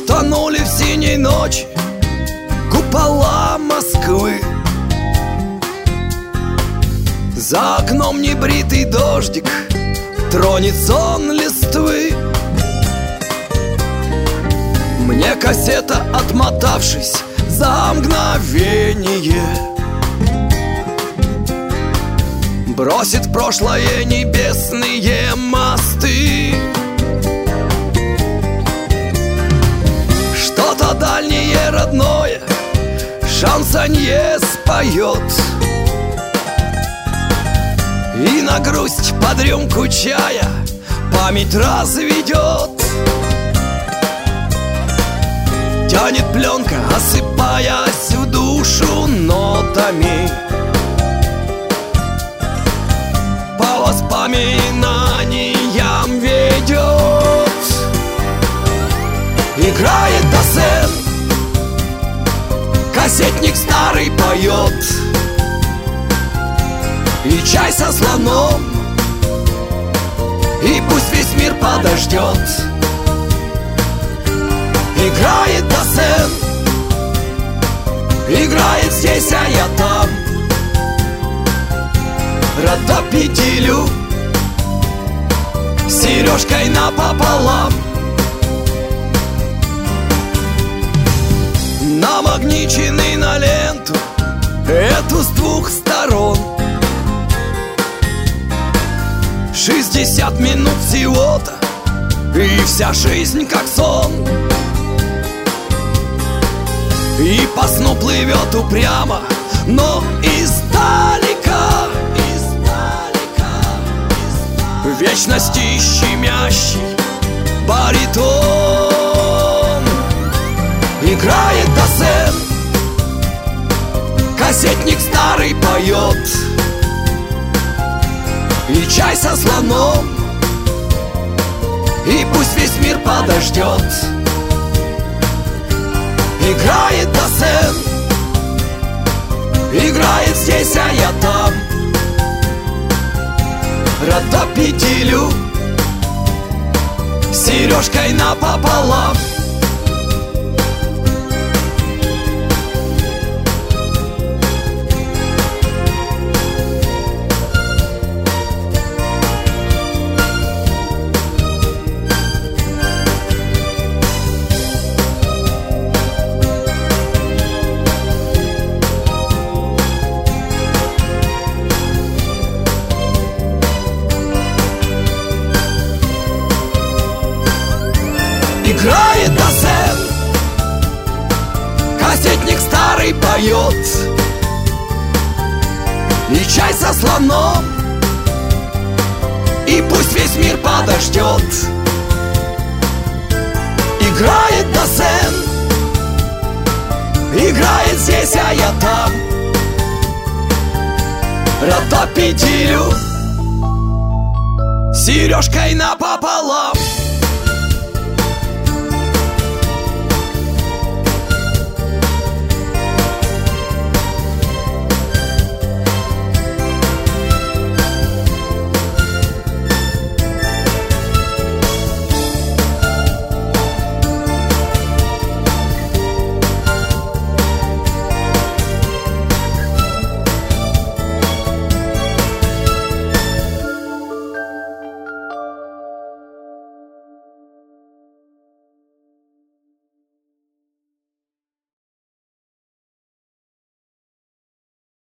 Утонули в синей ночи купола Москвы. За окном небритый дождик тронет сон листвы. Мне кассета, отмотавшись за мгновение, бросит в прошлое небесные мосты. Что-то дальнее родное шансонье споет, и на грусть под рюмку чая память разведет. Тянет пленка, осыпаясь в душу нотами, по воспоминаниям ведет. Играет Досен, кассетник старый поет, и чай со слоном, и пусть весь мир подождет. Играет Досен, играет здесь, а я там. Ротопедилю с сережкой напополам. Намагниченный на ленту эту с двух сторон. 60 минут всего-то, и вся жизнь как сон. И по сну плывет упрямо, но издалека, в вечности щемящий баритон. Играет Досен, кассетник старый поет, и чай со слоном, и пусть весь мир подождет. Играет Досен, играет здесь, а я там. Ротопедилю с сережкой напополам. Играет Досен, кассетник старый поет, и чай со слоном, и пусть весь мир подождет. Играет Досен, играет здесь, а я там. Ротопедилю с сережкой напополам.